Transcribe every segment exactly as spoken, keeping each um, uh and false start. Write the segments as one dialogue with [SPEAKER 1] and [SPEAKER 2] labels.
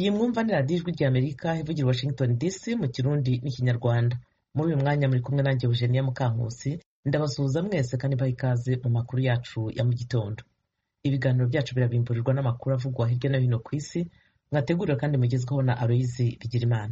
[SPEAKER 1] iyi mwumva ni radiyo ijwi ry'Amerika ivugira i Washington D C mu kirundi n'ikinyarwanda. Muri uyu mwanya muri kumwe nanjye Eugenia Mukankusi, ndabasuhuza mwese kandi baha ikaze mu makuru yacu ya mu gitondo. Ibiganiro byacu birabimburirwa n'amakuru avugwa hirya no hino ku isi, mwateguriwe kandi mugezweho na Aloyizi Bigirimana.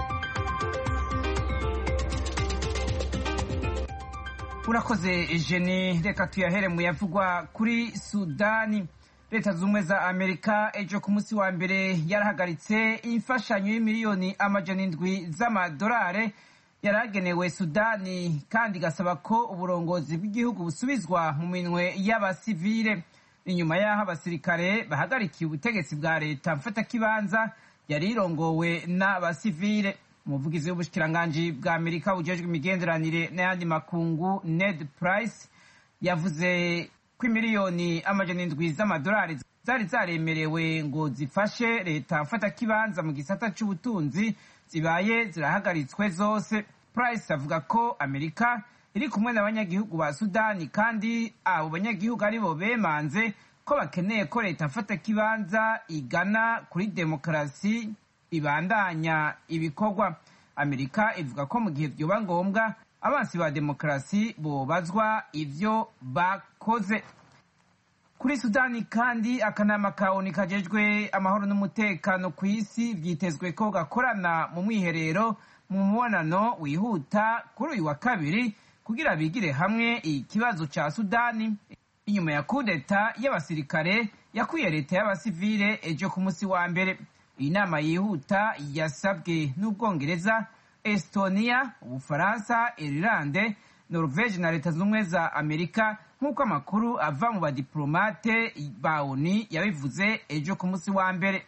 [SPEAKER 2] Urakoze Eugenie, reka tuyahere mu yavugwa kuri Sudani. Leta z'ubumwe za Amerika ejo ku munsi wa mbere yarahagaritse imfashanyo y'imiliyoni amajana indwi z'amadolari yaragenewe Sudani, kandi igasaba ko uburongozi bw'igihugu busubizwa mu minwe y'abasivile. Inyuma y'aho abasirikare bahagarikiye ubutegetsi bwa leta mfatakibanza yari irongowe n'abasivile. Umuvugizi w'ubushikiranganji bwa Amerika bujejwe imigenderanire n'ayandi makungu Ned Price yavuze ko imiliyoni amajana indwi z'amadolari zari zaremerewe ngo zifashe leta mfatakibanza mu gisata c'ubutunzi zibaye zirahagaritswe zose. Price avuga ko Amerika iri kumwe n'abanyagihugu ba Sudani, kandi abo banyagihugu aribo bemanze ko bakeneye ko leta mfatakibanza igana kuri demokarasi ibandanya ibikorwa. Amerika ivuga ko mu gihe vyoba ngombwa abansi ba demokarasi bobazwa ivyo bakoze. Kuri Sudani kandi, akanama ka ONU kajejwe amahoro n'umutekano ku isi vyitezwe ko gakorana mu mwiherero mu mubonano wihuta kuri uyu wa kabiri kugira bigire hamwe ikibazo ca Sudani inyuma ya kudeta y'abasirikare yakuye leta y'abasivile ejo ku munsi wa mbere. Iyi nama yihuta yasabwe n'Ubwongereza, Estonia, Ubufaransa, Irlande, Norvege na leta z'ubumwe za Amerika, nk'uko amakuru ava mu badiplomate ba ONU yabivuze ejo ku munsi wa mbere.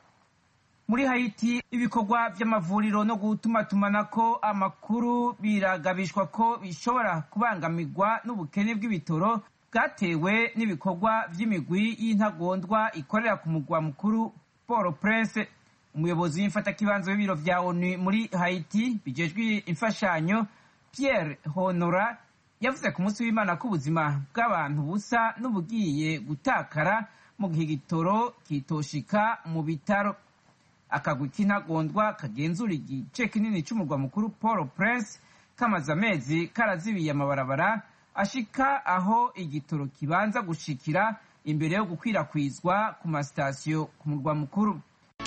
[SPEAKER 2] Muri Haiti, ibikorwa vy'amavuriro no gutumatumanako amakuru biragabishwa ko bishobora kubangamirwa n'ubukene bw'ibitoro bwatewe n'ibikorwa vy'imigwi y'intagondwa ikorera ku mugwa mukuru Port-au-Prince. Umuyobozi w'imfatakibanza w'ibiro vya ONU muri Haiti bijejwe imfashanyo Pierre Honora yavuze ku munsi w'Imana ko ubuzima bw'abantu busa n'ubugiye gutakara mu gihe igitoro kitoshika mu bitaro. Akagwi k'intagondwa kagenzura igice kinini c'umurwa mukuru Port-au-Prince kamaze amezi karazibiye amabarabara ashika aho igitoro kibanza gushikira imbere yo gukwirakwizwa ku masitasiyo ku murwa mukuru.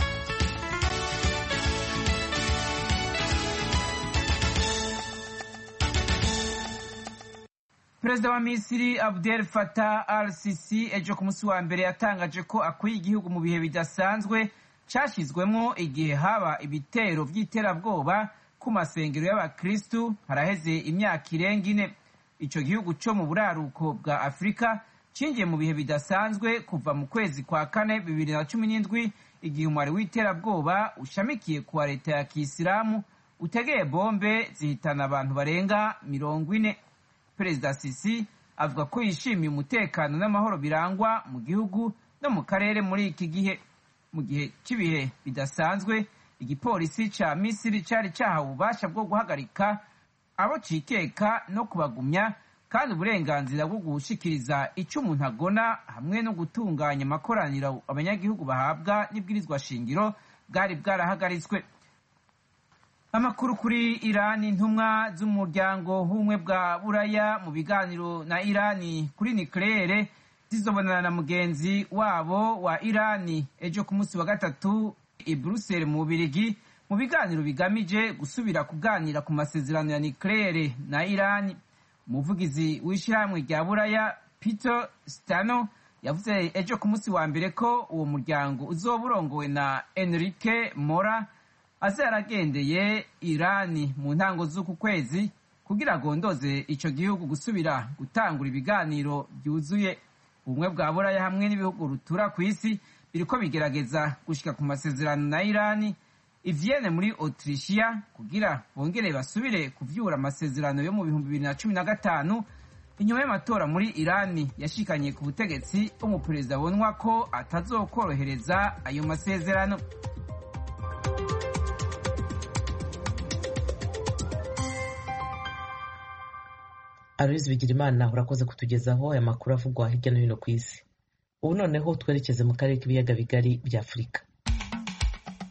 [SPEAKER 2] Perezida wa Misiri Abdel Fattah al-Sisi ejo ku munsi wa mbere yatangaje ko akuye igihugu mu bihe bidasanzwe cashizwemwo igihe haba ibitero vy'iterabwoba ku masengero y'abakristu haraheze imyaka irenga ine. Ico gihugu co mu buraruko bwa Afrika cinjiye mu bihe bidasanzwe kuva mu kwezi kwa kane bibiri na cumi n'indwi, igihe umwari w'iterabwoba ushamikiye kuwa leta ya Kisilamu utegeye bombe zihitana abantu barenga mirongo ine. Perezida Sisi avuga ko yishimiye umutekano n'amahoro birangwa mu gihugu no mu karere muri iki gihe. Mu gihe cy'ibihe bidasanzwe, igipolisi ca Misiri cari cahawe ububasha bwo guhagarika abo cikeka no kubagumya, kandi uburenganzira bwo gushikiriza ico umuntu agona hamwe no gutunganya amakoraniro abanyagihugu bahabwa n'ibwirizwa shingiro bwari bwarahagaritswe. Amakuru kuri Irani. Intumwa z'umuryango w'ubumwe bwa Buraya mu biganiro na Irani kuri nucleaire zizobonana na mugenzi wabo wa Irani ejo ku munsi wa gatatu i Brussels mu Bubiligi mu biganiro bigamije gusubira kuganira ku masezerano ya nucleaire na Irani. Umuvugizi w'ishirahamwe rya Buraya Peter Stano yavuze ejo ku munsi wa mbere ko uwo muryango uzoba urongowe na Enrique Mora aza yaragendeye Irani mu ntango z'uku kwezi kugira agondoze ico gihugu gusubira gutangura ibiganiro byuzuye. Ubumwe bwa Buraya hamwe n'ibihugu rutura ku isi biriko bigerageza gushika ku masezerano na Irani i Vienne muri Autrichia kugira bongere basubire kuvyura amasezerano yo mu bihumbi bibiri na cumi na gatanu inyuma y'amatora muri Irani yashikanye ku butegetsi umuperezida abonwa ko atazokorohereza ayo masezerano.
[SPEAKER 1] Aloyizi Bigirimana, urakoze kutugezaho aya makuru avugwa hirya no hino ku isi. Ubu noneho twerekeze mu karere k'ibiyaga bigari bya Afurika.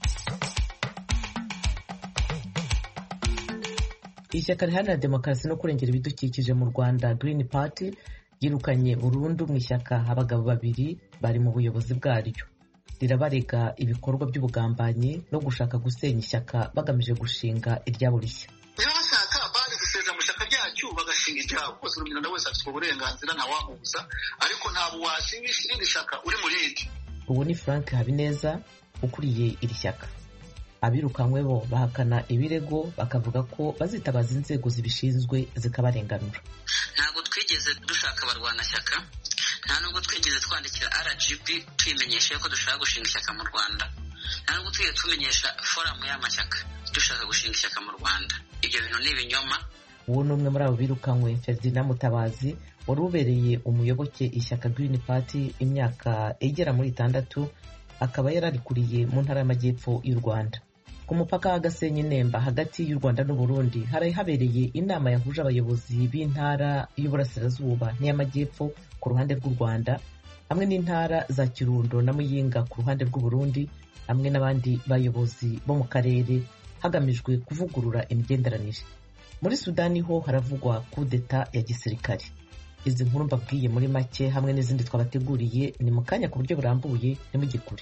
[SPEAKER 1] ishyaka riharanira demokarasi no kurengera ibidukikije mu Rwanda Green Party yirukanye burundu mu ishyaka abagabo babiri bari mu buyobozi bwaryo. Rirabarega ibikorwa by'ubugambanyi no gushaka gusenya ishyaka bagamije gushinga iryabo rishya.
[SPEAKER 3] Bashaka bari guseza mu ishyaka ryacu bagashinga iryabo, kose umuntu wese afite uburenganzira nta wamubuza, ariko ntabwo washingisha irindi shyaka uri muri rindi.
[SPEAKER 1] Ubu ni Frank Habineza ukuriye iri shyaka. Abirukanywe bo bahakana ibirego bakavuga ko bazitabaza inzego zibishinzwe zikabarenganura.
[SPEAKER 4] Ntabwo twigeze dushaka abarwana shyaka, nta nubwo twigeze twandikira R G B tuyimenyesha ko dushaka gushinga ishyaka mu Rwanda, nta nubwo twigeze tumenyesha foramu y'amashyaka dushaka gushinga ishyaka mu Rwanda. Ibyo bintu ni ibinyoma.
[SPEAKER 1] Uwo ni umwe muri abo birukanywe, Ferdinand Mutabazi, wari ubereye umuyoboke ishyaka Green Party imyaka igera muri itandatu, akaba yararikuriye mu ntara y'amajyepfo y'u Rwanda. Ku mupaka wa Gasenyi Nemba hagati y'u Rwanda n'u Burundi hari habereye inama yahuje abayobozi b'intara y'Uburasirazuba n'iy'Amajyepfo ku ruhande rw'u Rwanda, hamwe n'intara za Kirundo na Muyinga ku ruhande rw'u Burundi, hamwe n'abandi bayobozi bo mu karere, hagamijwe kuvugurura imigenderanire. Muri Sudani ho haravugwa kudeta ya gisirikare. Izi nkuru mbabwiye muri make hamwe n'izindi twabateguriye ni mu kanya ku buryo burambuye, ni mu gikuri.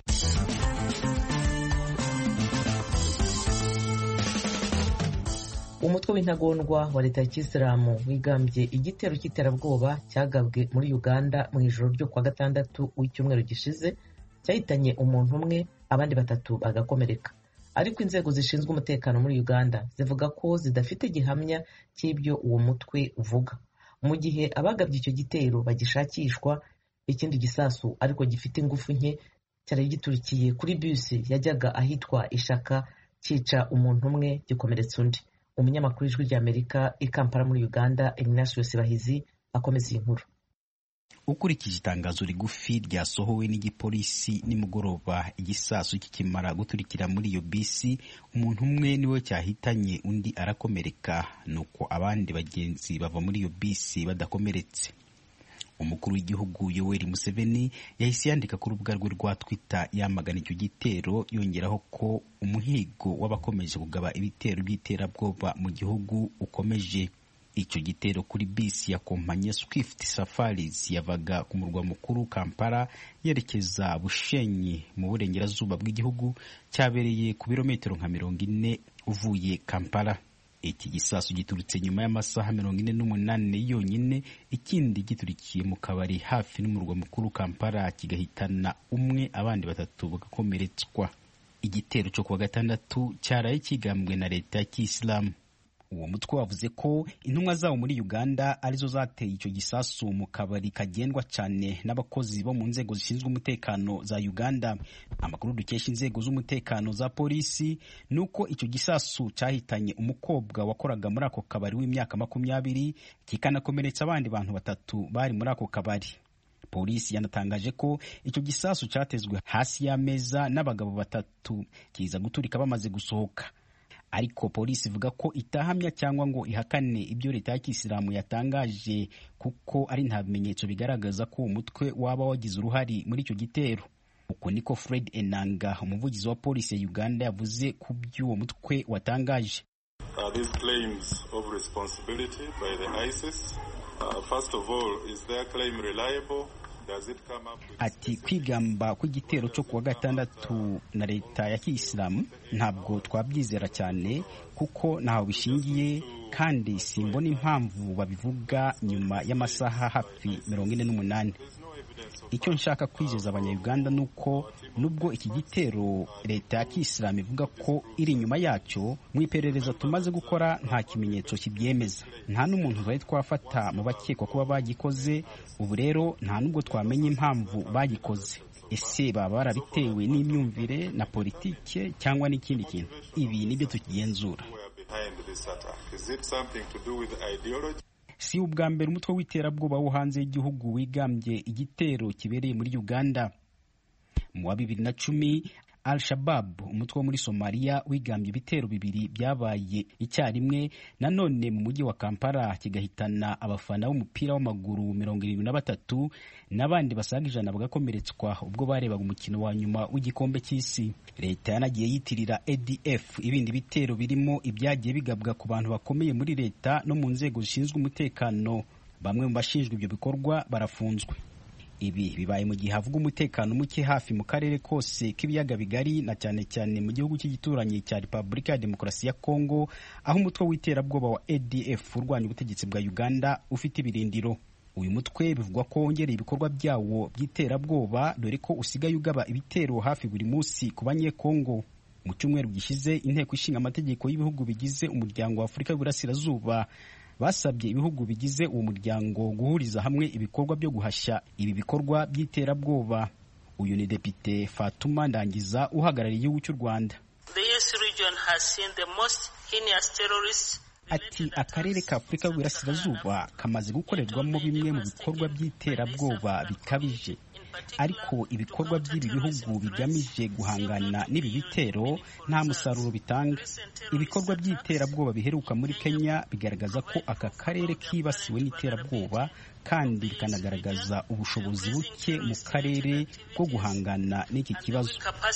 [SPEAKER 1] Umutwe w'intagondwa wa leta ya Kisilamu wigambye igitero cy'iterabwoba cyagabwe muri Uganda mu ijoro ryo kwa gatandatu w'icyumweru gishize, cyahitanye umuntu umwe abandi batatu bagakomereka. Ariko inzego zishinzwe umutekano muri Uganda zivuga ko zidafite gihamya cy'ibyo uwo mutwe uvuga. Mu gihe abagabye icyo gitero bagishakishwa, ikindi gisasu ariko gifite ingufu nke cyari giturikiye kuri bisi yajyaga ahitwa Ishaka cyica umuntu umwe gikomeretsa undi. Umunyamakuru w'Ijwi ry'Amerika i Kampala muri Uganda, Ignatius Bahizi, akomeza iyi nkuru.
[SPEAKER 5] Ukurikije itangazo rigufi ryasohowe n'igipolisi nimugoroba, igisasu kikimara guturikira muri iyo bisi, umuntu umwe niwe cyahitanye, undi arakomereka, nuko abandi bagenzi bava muri iyo bisi badakomeretse. Umukuru w'igihugu Yoweri Museveni yahise yandika ku rubuga rwe rwa Twitter yamagana icyo gitero, yongeraho ko umuhigo w'abakomeje kugaba ibitero by'iterabwoba mu gihugu ukomeje. Icyo gitero kuri bisi ya kompanyi Swift Safaris yavaga ku murwa mukuru Kampala yerekeza Bushenyi mu burengerazuba bw'igihugu cyabereye ku birometero nka mirongo ine uvuye Kampala. Iki gisasu giturutse nyuma y'amasaha mirongo ine n'umunani yonyine, ikindi giturikiye mu kabari hafi n'umurwa mukuru Kampala kigahitana umwe abandi batatu bagakomeretswa. Igitero cyo kuwa gatandatu cyaraye kigambwe na leta ya Kisilamu. Uwo mutwe wavuze ko intumwa zawo muri Uganda arizo zateye icyo gisasu mu kabari kagendwa cyane n'abakozi bo mu nzego zishinzwe umutekano za Uganda. Amakuru dukesha inzego z'umutekano za polisi nuko icyo gisasu cyahitanye umukobwa wakoraga muri ako kabari w'imyaka makumyabiri, kikanakomeretsa abandi bantu batatu bari muri ako kabari. Polisi yanatangaje ko icyo gisasu cyatezwe hasi y'ameza n'abagabo batatu, kiza guturika bamaze gusohoka. Ariko polisi ivuga ko itahamya cyangwa ngo ihakane ibyo leta ya Kisilamu yatangaje, kuko ari nta bimenyetso bigaragaza ko umutwe waba wagize uruhari muri icyo gitero. Uko niko Fred Enanga, umuvugizi wa polisi ya Uganda, yavuze ku by'uwo mutwe watangaje.
[SPEAKER 6] Uh, these claims of responsibility by the ISIS, uh, first of all, is their claim reliable?
[SPEAKER 5] Ati kwigamba kw'igitero cyo kuwa gatandatu na leta ya Kisilamu ntabwo twabyizera cyane, kuko ntaho bishingiye, kandi simbona impamvu babivuga nyuma y'amasaha hafi mirongo ine n'umunani. Icyo nshaka kwizeza abanyayuganda nuko nubwo iki gitero leta ya Kisilamu ivuga ko iri inyuma yacyo, mu iperereza tumaze gukora nta kimenyetso kibyemeza, nta n'umuntu bari twafata mu bakekwa kuba bagikoze. Ubu rero nta nubwo twamenya impamvu bagikoze. Ese baba barabitewe n'imyumvire na politike cyangwa n'ikindi kintu? Ibi nibyo tukigenzura. Si ubwa mbere umutwe w'iterabwoba wo hanze y'igihugu wigambye igitero kibereye muri Uganda. Mu wa bibiri na cumi Al-Shabaab, umutwe wo muri Somalia wigambye ibitero bibiri byabaye icyarimwe nanone mu mujyi wa Kampala kigahitana abafana b'umupira w'amaguru mirongo irindwi na batatu n'abandi basaga ijana bagakomeretswa ubwo barebaga umukino wa nyuma w'igikombe cy'isi. Leta yanagiye yitirira A D F ibindi bitero birimo ibyagiye bigabwa ku bantu bakomeye muri leta no mu nzego zishinzwe umutekano. Bamwe mu bashinjwa ibyo bikorwa barafunzwe. Ibi bibaye mu gihe havuga umutekano muke hafi mu karere kose k'ibiyaga bigari na cyane cyane mu gihugu cy'igituranyi cya Repubulika ya Demokarasi ya Kongo, aho umutwe w'iterabwoba wa A D F urwanya ubutegetsi bwa Uganda ufite ibirindiro. Uyu mutwe bivugwa ko wongereye ibikorwa byawo by'iterabwoba dore ko usigaye ugaba ibitero hafi buri munsi ku banyekongo. Mu cyumweru gishize inteko ishinga amategeko y'ibihugu bigize umuryango wa Afurika y'Uburasirazuba basabye ibihugu bigize uwo muryango guhuriza hamwe ibikorwa byo guhashya ibi bikorwa by'iterabwoba. Uyu ni Depite Fatuma Ndangiza uhagarariye igihugu cy'u Rwanda. Ati akarere ka Afurika y'Uburasirazuba kamaze gukorerwamo bimwe mu bikorwa by'iterabwoba bikabije, ariko ibikorwa by'ibi bihugu bigamije guhangana n'ibi bitero nta musaruro bitanga. Ibikorwa by'iterabwoba biheruka muri Kenya bigaragaza ko aka karere kibasiwe n'iterabwoba kandi bikanagaragaza ubushobozi buke mu karere bwo guhangana n'iki kibazo.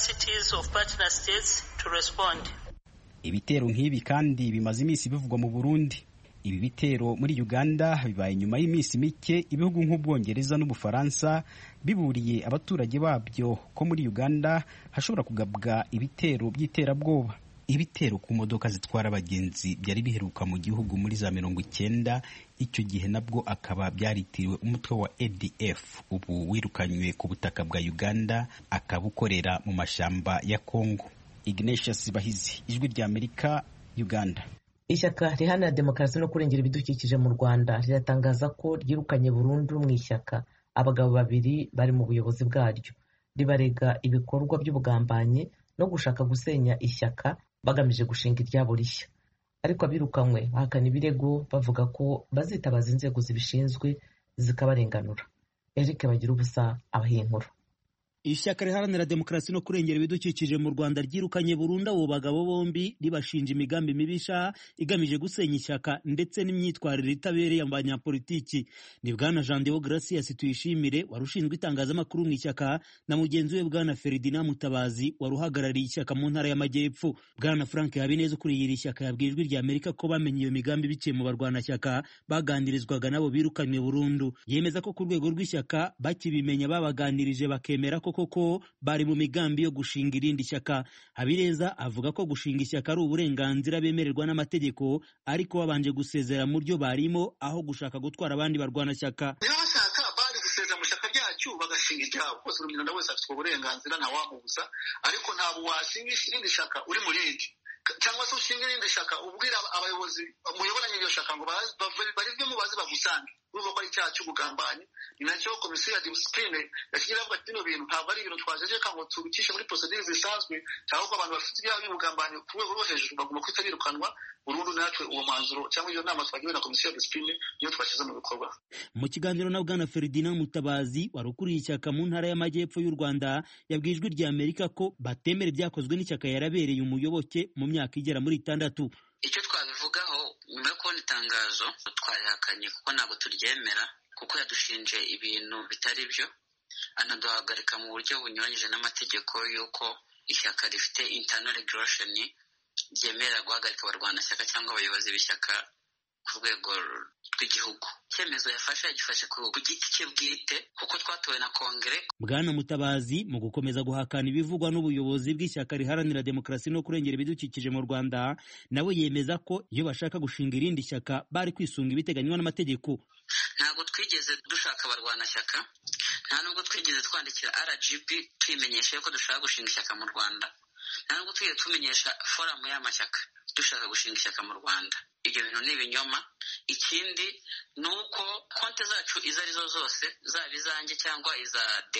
[SPEAKER 5] Ibitero nk'ibi kandi bimaze iminsi bivugwa mu Burundi. Ibi bitero muri Uganda bibaye nyuma y'iminsi mike ibihugu nk'Ubwongereza n'Ubufaransa biburiye abaturage babyo ko muri Uganda hashobora kugabwa ibitero by'iterabwoba. Ibitero ku modoka zitwara abagenzi byari biheruka mu gihugu muri za mirongo icyenda, icyo gihe nabwo akaba byaritiriwe umutwe wa A D F ubu wirukanywe ku butaka bwa Uganda akabukorera mu mashamba ya Kongo. Ignatius Bahizi, Ijwi rya Amerika, Uganda.
[SPEAKER 1] Ishyaka riharanira demokarasi no kurengera ibidukikije mu Rwanda riratangaza ko ryirukanye burundu mu ishyaka abagabo babiri bari mu buyobozi bwaryo. Ribarega ibikorwa by'ubugambanyi no gushaka gusenya ishyaka bagamije gushinga iryabo rishya. Ariko abirukanywe bahakana ibirego bavuga ko bazitabaza inzego zibishinzwe zikabarenganura. Eric Bagirubusa abahiye inkuru.
[SPEAKER 7] Ishyaka riharanira demokarasi no kurengera ibidukikije mu Rwanda ryirukanye burundu abo bagabo bombi ribashinja imigambi mibisha igamije gusenya ishyaka ndetse n'imyitwarire itabereye abanyapolitiki. Ni bwana Jean Deo Gracias Tuyishimire warushinzwe itangazamakuru mu ishyaka na mugenzi we bwana Ferdinand Mutabazi waruhagarariye ishyaka mu ntara y'Amajyepfo. Bwana Frank Habineza ukuriye iri shyaka yabwiye Ijwi rya Amerika ko bamenye iyo migambi biciye mu barwanashyaka baganirizwaga nabo birukanywe burundu. Yemeza ko ku rwego rw'ishyaka bakibimenya babaganirije bakemera ko koko bari mu migambi yo gushinga irindi shyaka. Habineza avuga ko gushinga ishyaka ari uburenganzira bemererwa n'amategeko, ariko babanje gusezera mu ryo barimo aho gushaka gutwara abandi barwanashyaka.
[SPEAKER 3] Niba bashaka bari gusezera mu shyaka ryacu bagashinga iryabo, rwose buri muntu wese afite uburenganzira ntawamubuza, ariko ntabwo washingisha irindi shyaka uri mu rindi cyangwa se ushinga irindi shyaka ubwira abayobozi muyoboranye iryo shyaka ngo baribwe mu bazi bagusange. Urumva ko ari icyaha cy'ubugambanyi. Ni nacyo komisiyo ya disipurine yashyize avuga ati bino bintu ntabwo ari ibintu twajejeka ngo tubikishe muri procedure zisanzwe, cyangwa ko abantu bafite ibyaha by'ubugambanyi ku rwego rwo hejuru bagomba kwita birukanwa burundu. Natwe uwo mwanzuro cyangwa iyo nama twagiwe na komisiyo ya disipurine niyo twashyize mu bikorwa.
[SPEAKER 7] Mu kiganiro na bwana Ferdinand Mutabazi wari ukuriye ishyaka mu ntara y'Amajyepfo y'u Rwanda yabwiye Ijwi rya Amerika ko batemera ibyakozwe n'ishyaka yarabereye umuyoboke mu myaka igera muri itandatu.
[SPEAKER 4] Icyo twabivugaho nyuma yo kubona itangazo twarihakanye kuko ntabwo turyemera, kuko yadushinje ibintu bitari byo, anaduhagarika mu buryo bunyuranyije n'amategeko y'uko ishyaka rifite internal regulation ryemerera guhagarika abarwanashyaka cyangwa abayobozi b'ishyaka ku rwego rw'igihugu. Icyemezo yafashe yagifashe ku giti cye bwite kuko twatowe na kongere.
[SPEAKER 7] Bwana Mutabazi mu gukomeza guhakana ibivugwa n'ubuyobozi bw'ishyaka riharanira demokarasi no kurengera ibidukikije mu Rwanda, nawe yemeza ko iyo bashaka gushinga irindi shyaka bari kwisunga ibiteganywa n'amategeko.
[SPEAKER 4] Ntabwo twigeze dushaka abarwanashyaka, nta nubwo twigeze twandikira R G B tuyimenyesha ko dushaka gushinga ishyaka mu Rwanda, nta nubwo twigeze tumenyesha foramu y'amashyaka dushaka gushinga ishyaka mu Rwanda. Ibyo bintu ni ibinyoma. Ikindi ni uko konti zacu izo arizo zose, zaba izanjye cyangwa iza Deo,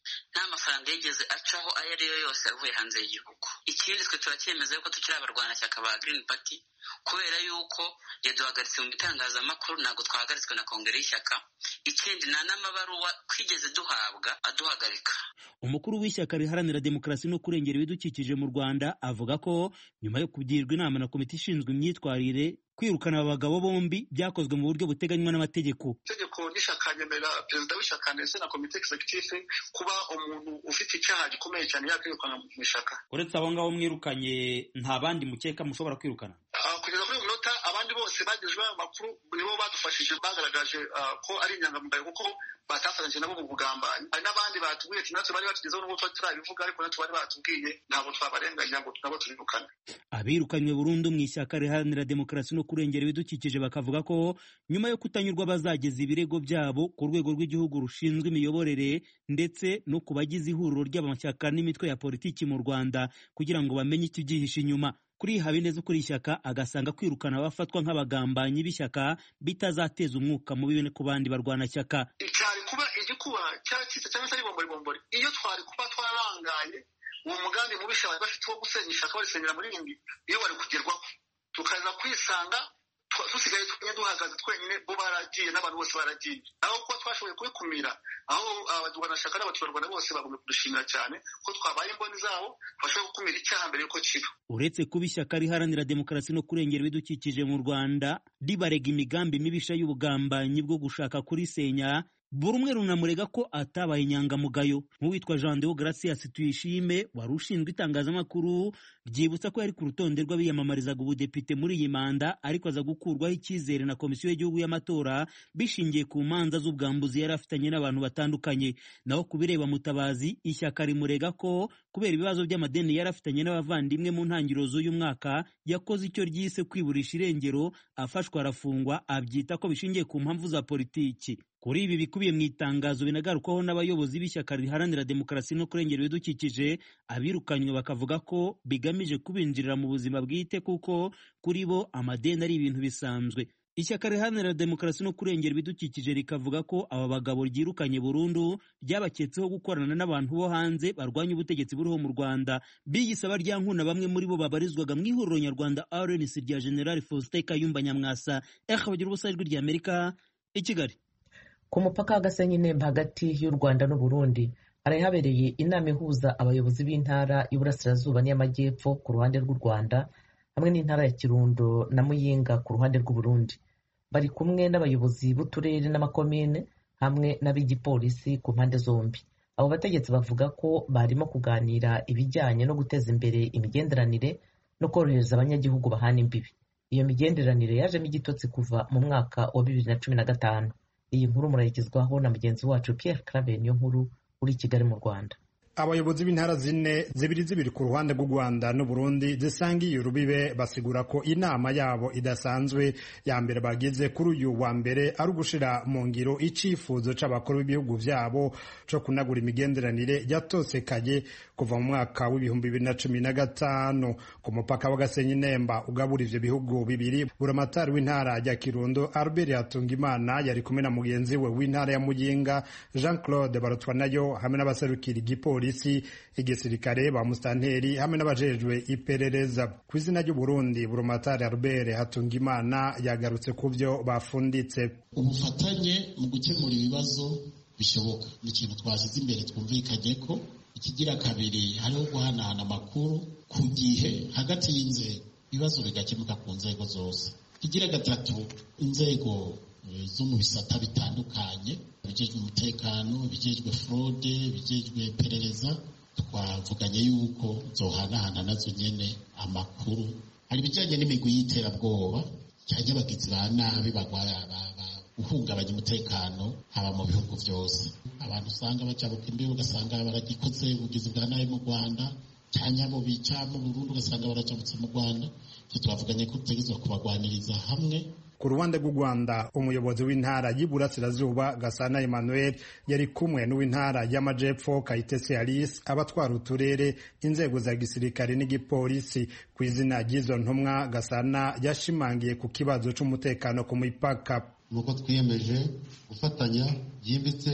[SPEAKER 4] nta mafaranga yigeze acaho ayo ari yo yose avuye hanze y'igihugu. Ikindi twe turacyemeza yuko tukiri abarwanashyaka ba Green Party kubera yuko yaduhagaritse mu bitangazamakuru, ntabwo twahagaritswe na kongere y'ishyaka. Ikindi nta n'amabaruwa twigeze duhabwa aduhagarika.
[SPEAKER 7] Umukuru w'ishyaka riharanira demokarasi no kurengera ibidukikije mu Rwanda avuga ko nyuma yo kugirwa inama na komite ishinzwe imyitwarire kwirukana abagabo bombi byakozwe mu buryo buteganywa n'amategeko.
[SPEAKER 3] Itegeko n'ishyaka ryemerera perezida w'ishyaka ndetse na komite executive kuba umuntu ufite icyaha gikomeye cyane yakwirukana mu ishyaka.
[SPEAKER 7] Uretse abo ngabo mwirukanye, nta bandi mukeka mushobora kwirukana?
[SPEAKER 3] Kugeza kuri uyu munota abandi bose bagejejweho amakuru nibo badufashije, bagaragaje ko ari inyangamugayo kuko batafatanyije nabo mu bugambanyi. Hari n'abandi batubwiye ati natwe bari batugezeho n'ubwo twari turabivuga, ariko natwe bari batubwiye ntabwo twabarenganya ngo nabo turirukane.
[SPEAKER 7] Abirukanywe burundu mu ishyaka riharanira demokarasi no kurengera ibidukikije bakavuga ko nyuma yo kutanyurwa bazageza ibirego byabo ku rwego rw'igihugu rushinzwe imiyoborere ndetse no ku bagize ihuriro ry'amashyaka n'imitwe ya politiki mu Rwanda kugira ngo bamenye ikibyihishe inyuma. Kuri Habineza ukuri ishyaka agasanga kwirukana abafatwa nk'abagambanyi b'ishyaka bitazateza umwuka mubi ku bandi barwanashyaka.
[SPEAKER 3] Cyari kuba igikuba cyacitse cyangwa se ari bombori iyo twari kuba twarangaye uwo mugambi mubisha bari bafite wo gusenya ishyaka barisenyera muri rimbi, iyo bari kugerwaho tukaza kwisanga dusigaye twenya duhagaze twenyine, bo baragiye n'abantu bose baragiye. Aho kuba twashoboye kubikumira, aho abarwanashyaka n'abaturarwanda bose bagomba kudushimira cyane ko twabaye imboni zabo, bashoboye gukumira icyaha mbere yuko kiba. Uretse
[SPEAKER 7] kuba ishyaka riharanira demokarasi no kurengera ibidukikije mu Rwanda ribarega imigambi mibisha y'ubugambanyi bwo gushaka kurisenya, buri umwe runamurega ko atabaye inyangamugayo. Nk'uwitwa Jean Deo Gracias Tuyishime wari ushinzwe itangazamakuru byibutsa ko yari ku rutonde rw'abiyamamarizaga ubudepite muri iyi manda, ariko aza gukurwaho icyizere na komisiyo y'igihugu y'amatora bishingiye ku manza z'ubwambuzi yari afitanye n'abantu batandukanye. Naho kubireba Mutabazi, ishyaka rimurega ko kubera ibibazo by'amadeni yari afitanye n'abavandimwe mu ntangiriro z'uyu mwaka yakoze icyo ryise kwiburisha irengero, afashwa arafungwa, abyita ko bishingiye ku mpamvu za politiki. Kuri ibi bikubiye mu itangazo binagarukwaho n'abayobozi b'ishyaka riharanira demokarasi no kurengera ibidukikije, abirukanywe bakavuga ko bigamije kubinjirira mu buzima bwite kuko kuri bo amadeni ari ibintu bisanzwe. Ishyaka riharanira demokarasi no kurengera ibidukikije rikavuga ko aba bagabo ryirukanye burundu ryabaketseho gukorana n'abantu bo hanze barwanya ubutegetsi buriho mu Rwanda, bigisaba ryankuna bamwe muri bo babarizwaga mu ihuriro nyarwanda R N C rya General Faustin Kayumba Nyamwasa. Eka bagira ubusa ijwi rya Amerika i Kigali.
[SPEAKER 1] Ku mupaka w'Agasenyi Nemba hagati y'u Rwanda n'u Burundi hari habereye inama ihuza abayobozi b'intara y'Uburasirazuba n'Amajyepfo ku ruhande rw'u Rwanda hamwe n'intara ya Kirundo na Muyinga ku ruhande rw'u Burundi. Bari kumwe n'abayobozi b'uturere n'amakomine hamwe n'ab'igipolisi ku mpande zombi. Abo bategetsi bavuga ko barimo kuganira ibijyanye no guteza imbere imigenderanire no korohereza abanyagihugu bahana imbibi. Iyo migenderanire yajemo igitotsi kuva mu mwaka wa bibiri na cumi na gatanu. Iyi nkuru murayigezwaho na mugenzi wacu Pierre Claver niyo nkuru uri Kigali mu Rwanda.
[SPEAKER 8] Abayobozi b'intara zine zibiri zibiri ku ruhande rw'u Rwanda n'u Burundi zisangiye urubibe basigura ko inama yabo idasanzwe ya mbere bagize kuri uyu wa mbere ari ugushira mu ngiro icifuzo c'abakuru b'ibihugu vyabo co kunagura imigenderanire yatosekaye kuva mu mwaka w'ibihumbi bibiri na cumi na gatanu ku mupaka w'Agasenyi Nemba ugabura ivyo bihugu bibiri. Buramatari w'intara ya Kirundo Albert Hatungimana yari kumwe na mugenzi we w'intara ya Muyinga Jean Claude Barutwanayo hamwe n'abaserukira igipolisi polisi, igisirikare, ba mustanteri hamwe n'abajejwe iperereza. Ku izina ry'u Burundi, Buramatari Albert Hatungimana yagarutse ku byo bafunditse.
[SPEAKER 9] Ubufatanye mu gukemura ibibazo bishoboka ni ikintu twashyize imbere, twumvikanye ko ikigira kabiri hariho guhanahana amakuru ku gihe hagati y'inzego, ibibazo bigakemuka ku nzego zose. Ikigira gatatu, inzego zo mu bisata bitandukanye, bijejwe umutekano, bijejwe fraude, bijejwe iperereza, twavuganye yuko zohanahana nazo nyene amakuru. Hari bijanye n'imigwi y'iterabwoba cyangwa abagizi ba nabi bagwara guhungabanya umutekano haba mu bihugu byose. Abantu usanga bacabuka imbere ugasanga baragikoze ubugizi bwa nabi mu Rwanda, cyangwa mu bica mu Burundi ugasanga baracabutse mu Rwanda. Twavuganye ko tutegezwa kubagwaniriza hamwe.
[SPEAKER 8] Ku ruhande rw'u Rwanda, umuyobozi w'intara y'Iburasirazuba Gasana Emmanuel yari kumwe n'uw'intara y'Amajepfo Kayitesi Alice, abatwara uturere, inzego za gisirikare n'igipolisi. Ku izina ry'izo ntumwa, Gasana yashimangiye ku kibazo c'umutekano ku mipaka.
[SPEAKER 9] Nuko twiyemeje gufatanya byimbitse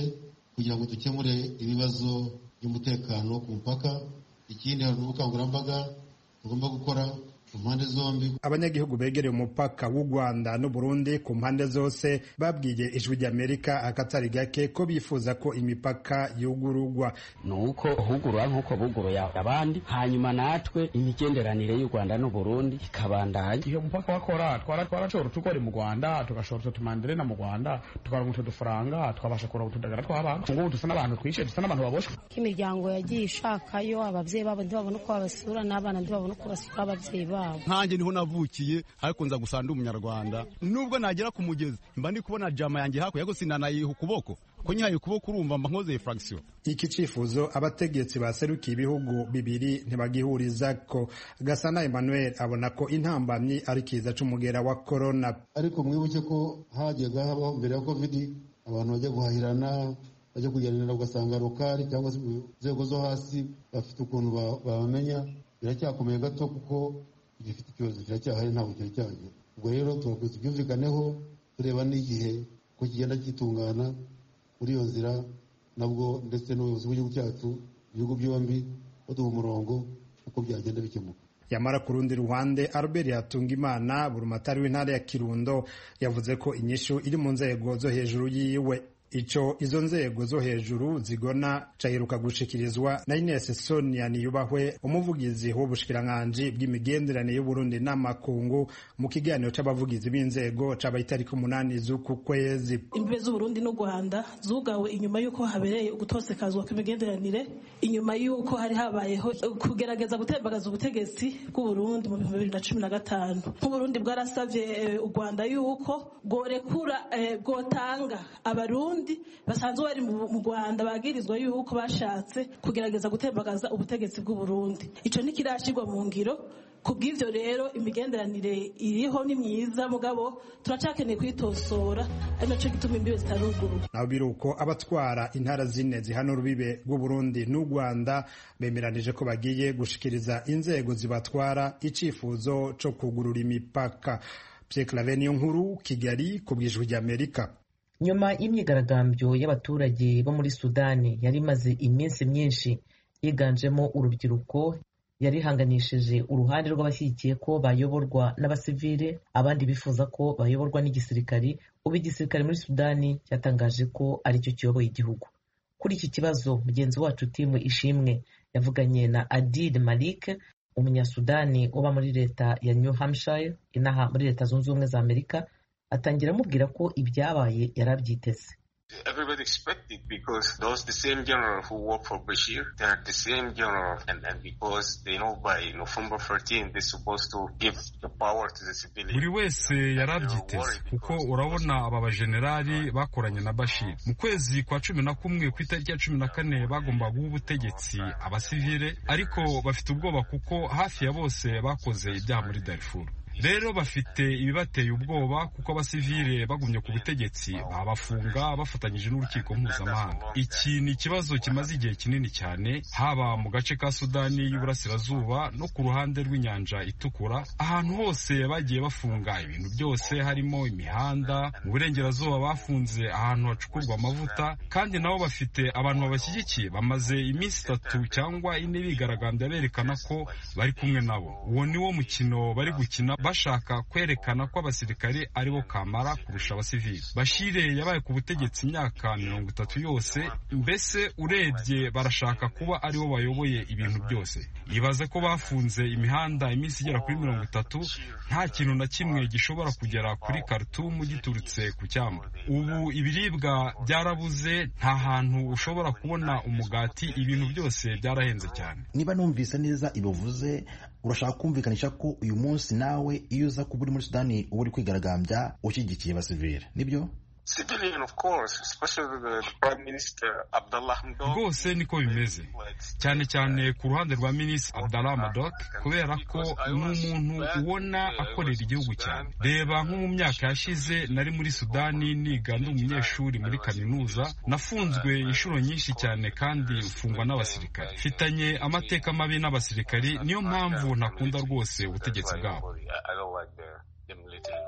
[SPEAKER 9] kugira ngo dukemure ibibazo by'umutekano ku mupaka. Ikindi hari ubukangurambaga tugomba gukora ku mpande zombi.
[SPEAKER 8] Abanyagihugu begereye umupaka w'u Rwanda n'u Burundi ku mpande zose babwiye ijwi ry'Amerika akatari gake ko bifuza ko imipaka yugururwa,
[SPEAKER 10] nuko hugurura nk'uko buguruye abandi, hanyuma natwe imigenderanire y'u Rwanda n'u Burundi ikabandanya.
[SPEAKER 11] Iyo mupaka wakora twara twarashobora tukora mu Rwanda tugashobora tumandire na mu Rwanda tukaronka udufaranga twabasha kora utudagara tw'abantu. Ngo dusa n'abantu twishe, dusa n'abantu baboshwe.
[SPEAKER 12] Imiryango yagiye ishakayo abavyeyi babo ntibabona uko babasura, n'abana ntibabona uko basura abavyeyi babo.
[SPEAKER 13] Nkanjye niho navukiye ariko nza gusanda umunyarwanda, nubwo nagera ku mugezi mba ndi kubona jama yanjye hako yago sinanayiha ukuboko ko nyihaye ukuboko urumva mba nkoze fraction.
[SPEAKER 8] Iki cifuzo abategetsi baserukiye ibihugu bibiri ntibagihuriza ko. Gasana Emmanuel abona ko intambamyi ari kiza c'umugera wa corona.
[SPEAKER 9] Ariko mwibuke ko hajyaga habaho mbere ya covid abantu bajya guhahirana, bajya kuganira ugasanga lokali cyangwa inzego zo hasi bafite ukuntu babamenya. Biracyakomeye gato kuko gifite ikibazo kiracyahari ntabwo kiri cyagiye. Ubwo rero turakoze byumvikaneho tureba n'igihe ko kigenda gitungana muri iyo nzira, nabwo ndetse n'ubuyobozi bw'igihugu cyacu ibihugu byombi baduha umurongo uko byagenda bikemuka.
[SPEAKER 8] Yamara ku rundi ruhande Albert Hatungimana burumatari w'intara ya Kirundo yavuze ko inyishu iri mu nzego zo hejuru yiwe. Ico izo nzego zo hejuru zigona caheruka gushikirizwa na Ines Sonia Niyubahwe, umuvugizi w'ubushikiranganji bw'imigenderanire y'u Burundi n'amakungu, mu kiganiro c'abavugizi b'inzego cabaye itariki umunani z'uku kwezi.
[SPEAKER 14] Imbibe z'u Burundi n'u Rwanda zugawe inyuma y'uko habereye ugutosekazwa kw'imigenderanire, inyuma y'uko hari habayeho kugerageza gutembagaza ubutegetsi bw'u Burundi mu bihumbi bibiri na cumi na gatanu. Nk'u Burundi bwarasavye u Rwanda y'uko bworekura bwotanga abarundi basanzwe bari mu Rwanda bagirizwa yuko bashatse kugerageza gutembagaza ubutegetsi bw'u Burundi. Ico ntikirashirwa mu ngiro. Kubw'ivyo rero imigenderanire iriho ni myiza, mugabo turacakeneye kwitosora, ari naco gituma imbibe zitaruguru.
[SPEAKER 8] Naho biruko abatwara intara zine zihana urubibe rw'u Burundi n'u Rwanda bemeranije ko bagiye gushikiriza inzego zibatwara icifuzo co kugurura imipaka. Pierre Claver Niyonkuru, Kigali, ku bw'ijwi ry'Amerika.
[SPEAKER 1] Nyuma y'imyigaragambyo y'abaturage bo muri Sudani yari imaze iminsi myinshi, yiganjemo urubyiruko, yarihanganishije uruhande rw'abashyigikiye ko bayoborwa n'abasivile, abandi bifuza ko bayoborwa n'igisirikari. Ubu igisirikare muri Sudani cyatangaje ko aricyo kiyoboye igihugu. Kuri iki kibazo mugenzi wacu Timu Ishimwe yavuganye na Adil Malik, umunyasudani uba muri leta ya New Hampshire inaha muri Leta Zunze Ubumwe za Amerika, atangira amubwira ko ibyabaye yarabyiteze.
[SPEAKER 15] Everybody expected because those the same general who work for Bashir, they are the same general, and, and because they know by November thirteenth they're supposed to give the power to the civilians.
[SPEAKER 16] Buri wese yarabyiteze kuko urabona aba bajenerali bakoranye na Bashir mu kwezi kwa cumi na kumwe ku itariki ya cumi na kane bagomba guha ubutegetsi abasivile, ariko bafite ubwoba kuko hafi ya bose bakoze ibyaha muri Darfur. Rero bafite ibibateye ubwoba kuko abasivile bagumye ku butegetsi babafunga bafatanyije n'urukiko mpuzamahanga. Iki ni ikibazo kimaze igihe kinini cyane, haba mu gace ka Sudani y'Uburasirazuba no ku ruhande rw'inyanja itukura. Ahantu hose bagiye bafunga ibintu byose, harimo imihanda. Mu burengerazuba bafunze ahantu hacukurwa amavuta, kandi nabo bafite abantu babashyigikiye bamaze iminsi itatu cyangwa ine bigaragambya berekana ko bari kumwe nabo. Uwo ni wo mukino bari gukina, bashaka kwerekana ko abasirikare aribo kamara kurusha abasivili. Bashire yabaye ku butegetsi imyaka mirongo itatu yose, mbese urebye barashaka kuba aribo bayoboye ibintu byose. Yibaze ko bafunze imihanda iminsi igera kuri mirongo itatu, nta kintu na kimwe gishobora kugera kuri Khartoum giturutse ku cyambu. Ubu ibiribwa byarabuze, nta hantu ushobora kubona umugati, ibintu byose byarahenze cyane.
[SPEAKER 17] Niba numvise neza ibuvuze, urashaka kumvikanisha ko uyu munsi nawe iyo uza kuba uri muri Sudani uba uri kwigaragambya ushyigikiye abasivile, nibyo?
[SPEAKER 15] Civilian, of course, especially the Prime Minister Abdallah Hamdok.
[SPEAKER 16] Rwose niko bimeze, cyane cyane ku ruhande rwa Minisitiri Abdallah Hamdok, kubera ko ni umuntu ubona akorera igihugu cyane. Reba nko mu myaka yashize nari muri Sudani niga ndi umunyeshuri muri kaminuza, nafunzwe inshuro nyinshi cyane kandi ufungwa n'abasirikare. Mfitanye amateka mabi n'abasirikari, niyo mpamvu ntakunda rwose ubutegetsi bwabo.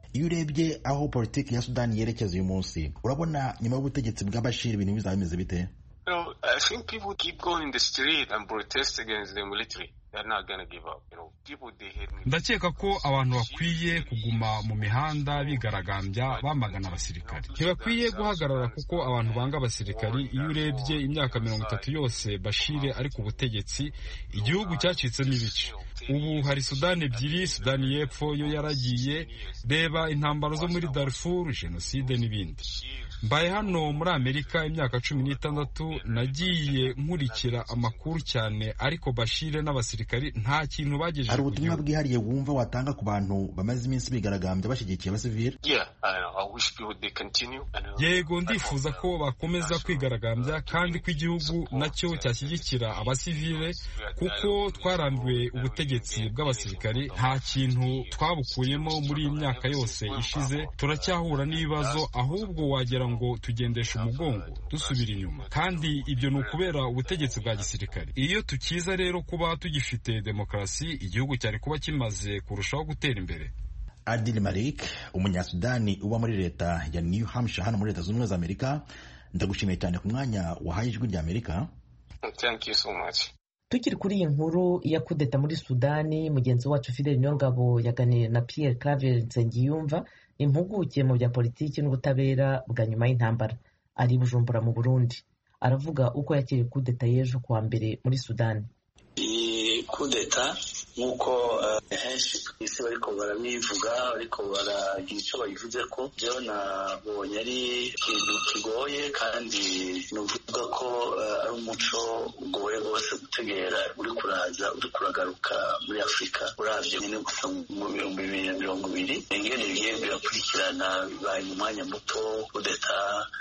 [SPEAKER 17] iyo urebye aho politiki ya Sudani yerekeza uyu munsi, urabona nyuma y'ubutegetsi bwa Bashir ibintu bizaba bimeze bite?
[SPEAKER 15] Well, I think people keep going in the street and protest against the military.
[SPEAKER 16] Ndakeka ko abantu bakwiye kuguma mu mihanda bigaragambya bamagana abasirikari. Ntibakwiye guhagarara kuko abantu banga abasirikari. Iyo urebye imyaka mirongo itatu yose Bashir ari ku butegetsi, igihugu cyacitsemo ibice. Ubu hari Sudani ebyiri, Sudani y'Epfo yo yaragiye, reba intambara zo muri Darfur, jenoside n'ibindi. Mbaye hano muri Amerika imyaka cumi n'itandatu, nagiye nkurikira amakuru cyane, ariko Bashir n'abasirikari nta kintu bagejeje.
[SPEAKER 17] Hari ubutumwa bwihariye wumva watanga ku bantu bamaze iminsi bigaragambya bashyigikiye abasivili?
[SPEAKER 16] Yego, ndifuza ko bakomeza kwigaragambya kandi ko igihugu nacyo cyashyigikira abasivile, kuko twarambiwe ubutegetsi bw'abasirikari. Nta kintu twabukuyemo muri iyi myaka yose ishize, turacyahura n'ibibazo, ahubwo wagera ngo tugendesha umugongo dusubira inyuma, kandi ibyo ni ukubera ubutegetsi bwa gisirikare. Iyo tukiza rero kuba tugifite demokarasi, igihugu cyari kuba kimaze kurushaho gutera imbere.
[SPEAKER 17] Adil Malik, umunyasudani uba muri leta ya New Hampshire hano muri Leta Zunze Ubumwe za Amerika, ndagushimiye cyane ku mwanya wahaye ijwi rya Amerika.
[SPEAKER 15] Thank you so much.
[SPEAKER 1] Tukiri kuri iyi nkuru ya kudeta muri Sudani, mugenzi wacu Fidel Nyongabo yaganiriye na Pierre Claver Nsengiyumva, impuguke mu bya politiki n'ubutabera bwa nyuma y'intambara, ari Bujumbura mu Burundi. Aravuga uko yakiriye kudeta y'ejo kuwa mbere muri Sudani.
[SPEAKER 18] Iyi kudeta nk'uko henshi ku isi bariko barabivuga, ariko baragira icyo bayivuze ko, byo nabonye ari ikintu kigoye, kandi nuvuga ko ari umuco ugoye rwose gutegera uri kuraza uri kuragaruka muri Afurika. Uravye nyine gusa mu bihumbi bibiri na mirongo ibiri ingene bigiye birakurikirana, bibaye mu mwanya muto. Kudeta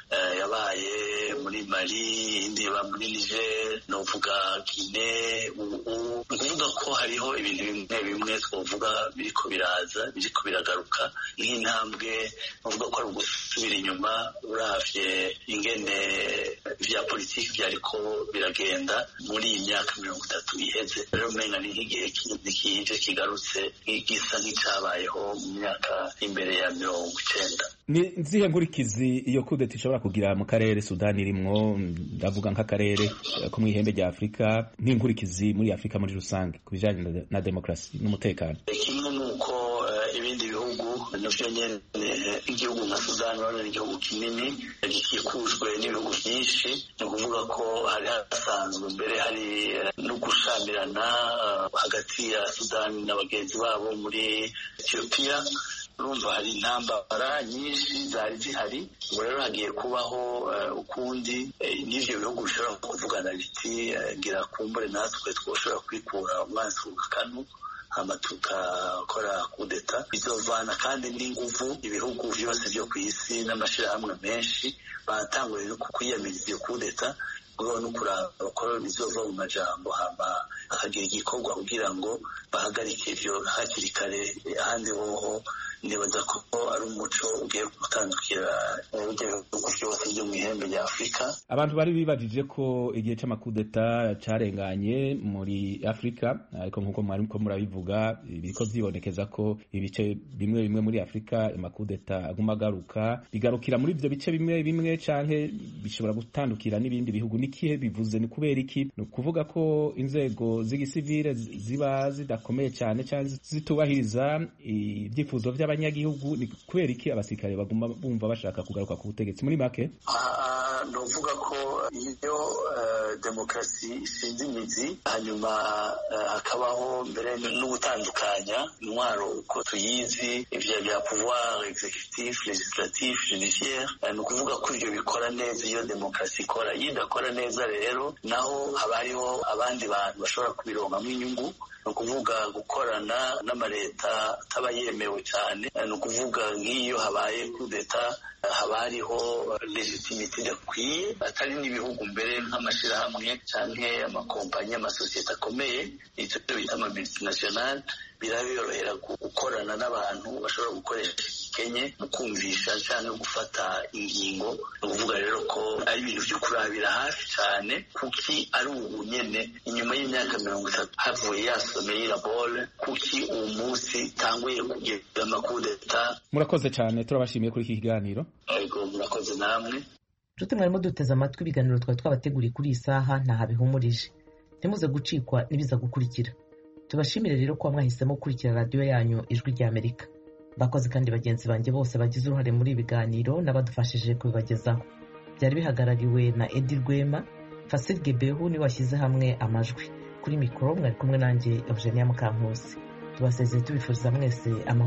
[SPEAKER 18] yabaye muri Mali, indi yaba muri Niger, novuga Guinée. Ukuvuga ko hariho ibintu bimwe bimwe twovuga biriko biraza, biriko biragaruka nk'intambwe, uvuga ko ari ugusubira inyuma uravye ingene vya politiki vyariko biragenda muri iyi myaka mirongo itatu iheze. Rero umenga ni nk'igihe kindi kije kigarutse gisa nk'icabayeho mu myaka imbere ya mirongo icenda.
[SPEAKER 19] Ni nzihe nkurikizi iyo kudeta ishobora kugira mu karere Sudani irimwo, ndavuga nk'akarere ko mw'ihembe rya Afurika, nk'inkurikizi muri Afurika muri rusange ku bijanye na demokarasi n'umutekano?
[SPEAKER 18] Kimwe nuko ibindi bihugu navyo nyene, igihugu nka Sudani urabona ni igihugu kinini gikikujwe n'ibihugu byinshi. Ni ukuvuga ko hari hasanzwe mbere hari no gushamirana hagati ya Sudani na bagenzi babo muri Ethiopia. Urumva hari intambara nyinshi zari zihari. Ubu rero hagiye kubaho ukundi n'ivyo bihugu bishobora kuvugana biti ngira kumbure natwe twoshobora kwikura umwanzi ku kanu, hama tukakora kudeta. Bizovana kandi n'inguvu ibihugu vyose vyo kw'isi n'amashirahamwe menshi batanguye no kwiyamiriza iyo kudeta, kubaho no kuraba ko bizova mu majambo, hama hakagira igikorwa kugira ngo bahagarike ivyo hakiri kare. Ahandi hoho nibaza ko ari umuco ugiye gutandukira ibihugu byose byo mu ihembe rya Afurika.
[SPEAKER 19] Abantu bari bibajije ko igihe c'amakudeta carenganye muri Afurika, ariko nk'uko mwari ko murabivuga biriko vyibonekeza ko ibice bimwe bimwe muri Afurika amakudeta aguma agaruka, bigarukira muri ivyo bice bimwe bimwe canke bishobora gutandukira n'ibindi bihugu. Nikihe bivuze? Ni kubera iki? Ni ukuvuga ko inzego z'igisivile ziba zidakomeye cyane cyane zitubahiriza ibyifuzo by'abanyagihugu? Ni kubera iki abasirikare baguma bumva bashaka kugaruka ku butegetsi? Muri make
[SPEAKER 18] novuga ko iyo demokarasi ishinze imizi, hanyuma hakabaho mbere n'ugutandukanya intwaro uko tuyizi, ivyo bya pouvoir executif, legislatif, judiciaire. Ni ukuvuga ko ivyo bikora neza iyo demokarasi ikora. Iyo idakora neza rero naho haba hariho abandi bantu bashobora kubironkamwo inyungu. Ni ukuvuga gukorana n'amaleta ataba yemewe cyane. Ni ukuvuga nk'iyo habaye kudeta haba hariho legitimite idakwiye, atari n'ibihugu mbere nk'amashirahamwe canke amakompanyi amasosiyete akomeye, icyo bita ama multinational, birabiyorohera gukorana n'abantu bashobora gukoresha gikenye mu kumvisha cyangwa gufata ingingo. Ni ukuvuga rero ko ari ibintu byo kurabira hafi cyane kuki ari ubu nyene inyuma y'imyaka mirongo itatu havuye yasomeye irabole kuki uwo munsi tanguye kugira amakudeta.
[SPEAKER 19] Murakoze cyane, turabashimiye kuri iki kiganiro.
[SPEAKER 18] Yego murakoze namwe.
[SPEAKER 1] Nshuti mwarimo duteze amatwi ibiganiro twari twabateguriye kuri iyi saha ntaha bihumurije, ntimuze gucikwa n'ibiza gukurikira. Tubashimire rero ko mwahisemo gukurikira radiyo yanyu Ijwi ry'Amerika. Bakoze kandi bagenzi banjye bose bagize uruhare muri ibi biganiro n'abadufashije kubibagezaho. Byari bihagarariwe na Edi Rwema, Fasil Gebehu ni washyize hamwe amajwi. Kuri mikoro mwari kumwe nanjye Eugenia Mukankusi. Tubasezeye tubifuriza mwese amahoro.